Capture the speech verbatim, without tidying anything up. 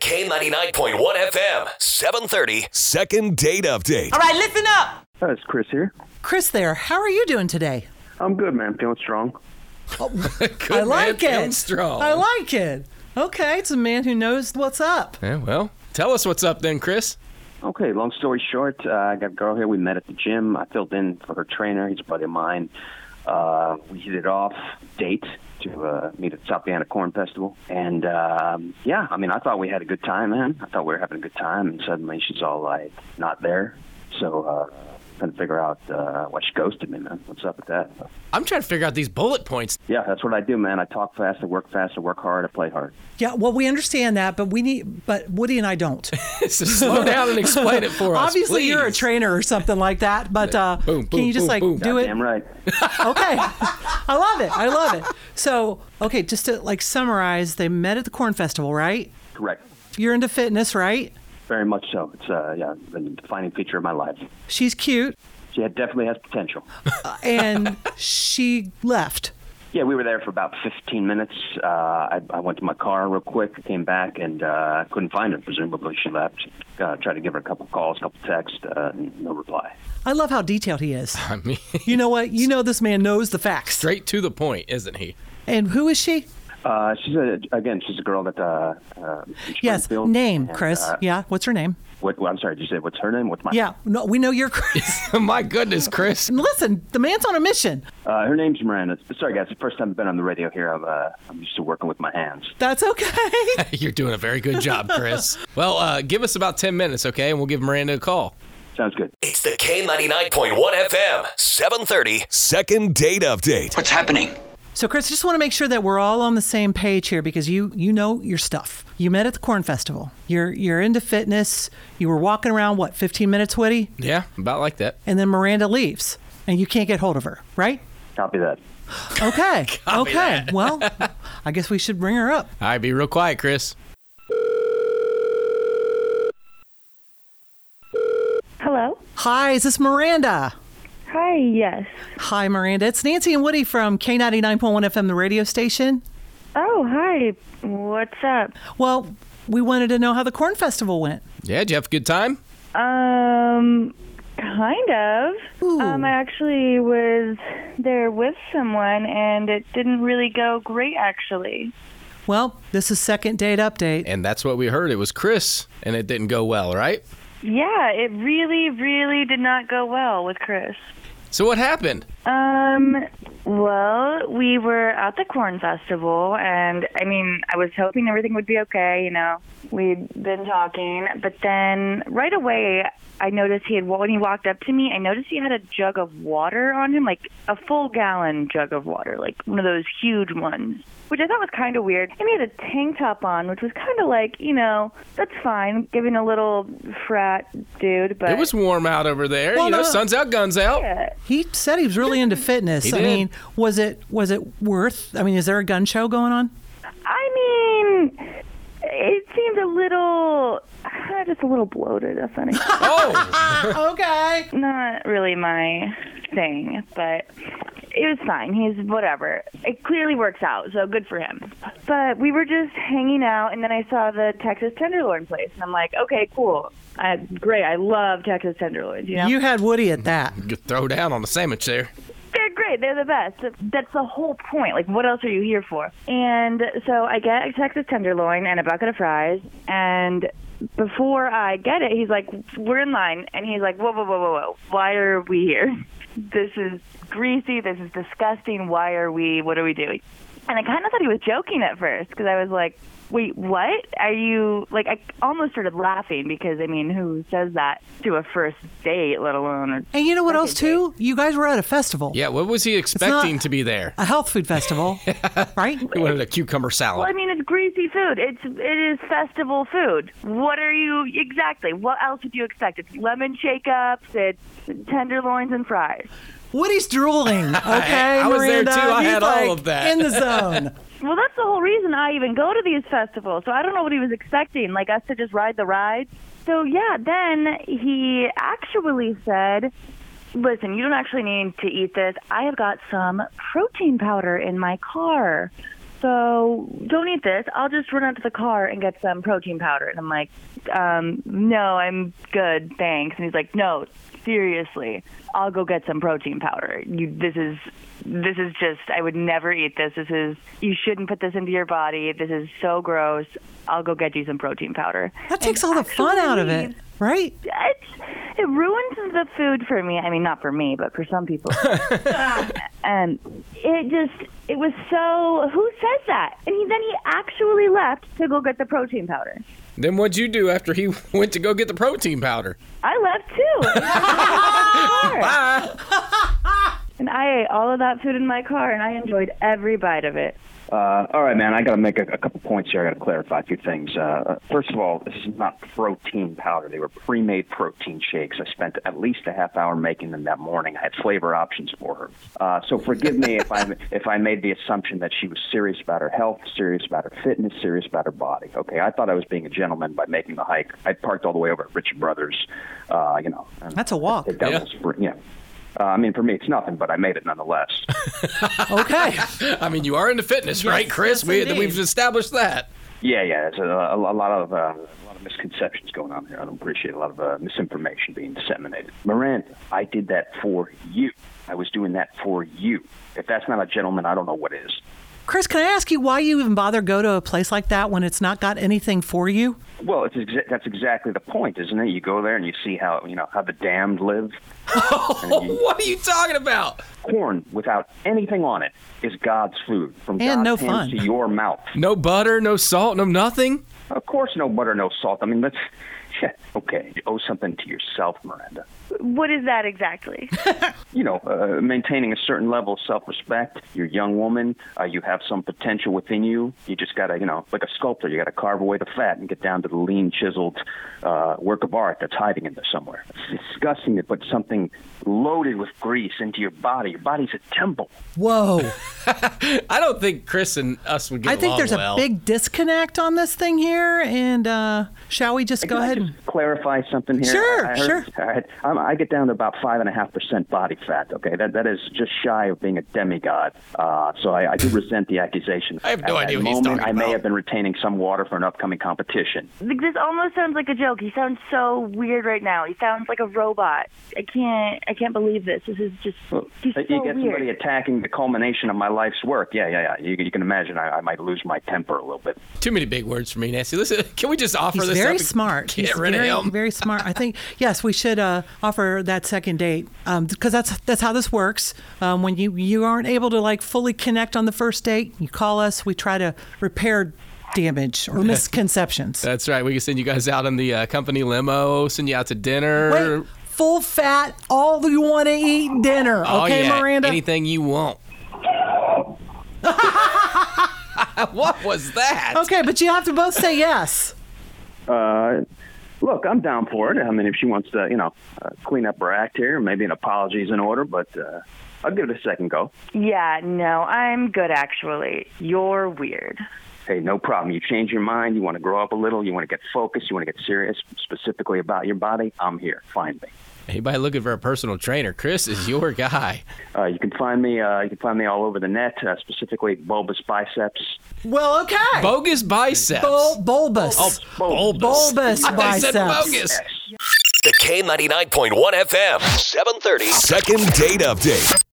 K ninety-nine point one F M, seven thirty. Second date update. All right, listen up. Hi, it's Chris here. Chris there. How are you doing today? I'm good, man. Feeling strong. Good, I like man. it. Feeling strong. I like it. Okay, it's a man who knows what's up. Yeah, well, tell us what's up then, Chris. Okay, long story short, uh, I got a girl here. We met at the gym. I filled in for her trainer. He's a buddy of mine. Uh, we hit it off, date to uh, meet at South Vienna Corn Festival. And, um, yeah, I mean, I thought we had a good time, man. I thought we were having a good time, and suddenly she's all like, not there. So, uh, trying to figure out uh, why she ghosted me, man. What's up with that? I'm trying to figure out these bullet points. Yeah, that's what I do, man. I talk fast, I work fast, I work hard, I play hard. Yeah, well, we understand that, but we need, but Woody and I don't. So slow down and explain it for us, Obviously, please. you're a trainer or something like that, but uh, Boom, boom, can you just boom, like boom. do it? Damn right. Okay, I love it. I love it. So, okay, just to like summarize, they met at the Corn Festival, right? Correct. You're into fitness, right? Very much so. It's, uh, yeah, the defining feature of my life. She's cute, She had, definitely has potential. and she left. Yeah, we were there for about fifteen minutes. Uh, I, I went to my car real quick, came back, and uh, couldn't find her. Presumably she left. Uh, tried to give her a couple calls, a couple texts, uh, no reply. I love how detailed he is. I mean, You know what? You know this man knows the facts. straight to the point, isn't he? And who is she? Uh, she's a, again, she's a girl that, uh, uh, in Yes, Springfield, name, and, Chris. uh, Yeah, what's her name? What, what, I'm sorry, did you say, what's her name? What's my Yeah, no, we know you're Chris. My goodness, Chris. Listen, the man's on a mission. Uh, her name's Miranda. Sorry, guys, it's the first time I've been on the radio here. I'm, uh, I'm used to working with my hands. That's okay. You're doing a very good job, Chris. Well, uh, give us about ten minutes, okay? And we'll give Miranda a call. Sounds good. It's the K ninety-nine point one F M, seven thirty. Second date update. What's happening? So, Chris, I just want to make sure that we're all on the same page here because you you know your stuff. You met at the Corn Festival. You're you're into fitness. You were walking around, what, fifteen minutes, Woody? Yeah, about like that. And then Miranda leaves, and you can't get hold of her, right? Copy that. Okay. Copy okay. that. Well, I guess we should bring her up. All right, be real quiet, Chris. Hello? Hi, is this Miranda? Hi, yes. Hi, Miranda. It's Nancy and Woody from K ninety-nine point one F M, the radio station. Oh, hi. What's up? Well, we wanted to know how the Corn Festival went. Yeah, did you have a good time? Um, kind of. Ooh. Um, I actually was there with someone, and it didn't really go great, actually. Well, this is second date update. And that's what we heard. It was Chris, and it didn't go well, right? Yeah, it really, really did not go well with Chris. So what happened? Um, well, we were at the Corn Festival, and, I mean, I was hoping everything would be okay, you know. We'd been talking, but then right away, I noticed he had, when he walked up to me, I noticed he had a jug of water on him, like a full gallon jug of water, like one of those huge ones, which I thought was kind of weird. And he had a tank top on, which was kind of like, you know, that's fine, giving a little frat dude, but... It was warm out over there. Well, you know, no. sun's out, guns out. Yeah. He said he was really into fitness. He I did. mean, was it was it worth? I mean, is there a gun show going on? I mean, it seemed a little, uh, just a little bloated, if any. Oh, Okay. Not really my thing, but it was fine. He's whatever. It clearly works out, so good for him. But we were just hanging out, and then I saw the Texas Tenderloin place, and I'm like, okay, cool. I, great. I love Texas Tenderloins, you know? You had Woody at that. you could throw down on the sandwich there. They're great. They're the best. That's the whole point. Like, what else are you here for? And so I get a Texas Tenderloin and a bucket of fries, and before I get it, he's like, we're in line, and he's like, whoa, whoa, whoa, whoa, whoa. Why are we here? This is greasy. This is disgusting. Why are we, what are we doing? And I kind of thought he was joking at first, because I was like, wait, what? Are you, like, I almost started laughing because, I mean, who says that to a first date, let alone a And you know what second else, too? You guys were at a festival. Yeah, what was he expecting not- to be there? A health food festival, right? He wanted a cucumber Well, salad. I mean, it's greasy food. It's it is festival food. What are you exactly? What else would you expect? It's lemon shake-ups. It's tenderloins and fries. Woody's drooling, okay, I was there, Miranda? too. I He's had all like of that. in the zone. Well, that's the whole reason I even go to these festivals. So I don't know what he was expecting, like us to just ride the ride. So, yeah, then he actually said, listen, you don't actually need to eat this. I have got some protein powder in my car. so don't eat this. I'll just run out to the car and get some protein powder. And I'm like, um, no, I'm good, thanks. And he's like, no, seriously, I'll go get some protein powder. You, this is, this is just, I would never eat this. This is, you shouldn't put this into your body. This is so gross. I'll go get you some protein powder. That takes And all the fun out of it, right? It's, it ruins the food for me. I mean, not for me, but for some people. And it just, it was so, who says that? And he, then he actually left to go get the protein powder. Then what'd you do after he went to go get the protein powder? I left too. And I ate all of that food in my car, and I enjoyed every bite of it. Uh, all right, man, I got to make a, a couple points here. I got to clarify a few things. Uh, first of all, this is not protein powder. They were pre-made protein shakes. I spent at least a half hour making them that morning. I had flavor options for her. Uh, so forgive me if I if I made the assumption that she was serious about her health, serious about her fitness, serious about her body. Okay, I thought I was being a gentleman by making the hike. I parked all the way over at Richard Brothers. Uh, you know, That's a walk. That Yeah. was, yeah. Uh, I mean, for me, it's nothing, but I made it nonetheless. Okay. I mean, you are into fitness, right, Chris? yes, we, indeed. we've established that. Yeah, yeah. There's a, a, a lot of uh, a lot of misconceptions going on here. I don't appreciate a lot of uh, misinformation being disseminated. Miranda, I did that for you. I was doing that for you. If that's not a gentleman, I don't know what is. Chris, can I ask you why you even bother go to a place like that when it's not got anything for you? Well, it's exa- that's exactly the point, isn't it? You go there and you see how you know how the damned live. And you- What are you talking about? corn without anything on it is God's food from And no God's hands fun. to your mouth. No butter, no salt, no nothing? Of course, no butter, no salt. I mean, let's. Yeah, okay, you owe something to yourself, Miranda. What is that exactly? You know, uh, maintaining a certain level of self-respect. You're a young woman. Uh, you have some potential within you. You just got to, you know, like a sculptor, you got to carve away the fat and get down to the lean, chiseled uh, work of art that's hiding in there somewhere. It's disgusting to put something loaded with grease into your body. Your body's a temple. Whoa. I don't think Chris and us would get I think along there's well. a big disconnect on this thing here. And uh, shall we just go Can ahead I and. just clarify something here? Sure, I, I heard, sure. I, had- I'm, I get down to about five and a half percent body fat. Okay, that that is just shy of being a demigod. Uh, so I, I do resent the accusation. I have no At idea that what he's moment, talking I may about. have been retaining some water for an upcoming competition. Like, this almost sounds like a joke. He sounds so weird right now. He sounds like a robot. I can't. I can't believe this. This is just. Well, he's so you get weird. somebody attacking the culmination of my life's work. Yeah, yeah, yeah. You, you can imagine I, I might lose my temper a little bit. Too many big words for me, Nancy. Listen, can we just offer He's this very up and smart. Get He's rid very, of him. very smart. I think yes, we should uh, offer that second date because that's that's how this works. Um, when you you aren't able to like fully connect on the first date, you call us. We try to repair damage or misconceptions. That's right. We can send you guys out in the uh, company limo, send you out to dinner. Wait, full fat, all you want to eat dinner. Oh, Okay, yeah. Miranda. Anything you want. What was that? Okay, but you have to both say yes. Uh, look, I'm down for it. I mean, if she wants to, you know, uh, clean up her act here, maybe an apology's in order, but uh, I'll give it a second go. Yeah, no, I'm good actually. You're weird. Hey, no problem. You change your mind. You want to grow up a little. You want to get focused. You want to get serious specifically about your body. I'm here. Find me. Anybody looking for a personal trainer? Chris is your guy. Uh, you can find me. Uh, you can find me all over the net, uh, specifically bulbous biceps. Well, okay. Bogus biceps. Bul- bulbous. Oh, bulbous. Bulbous I said biceps. bogus. The K ninety-nine point one F M, seven thirty. Second date update.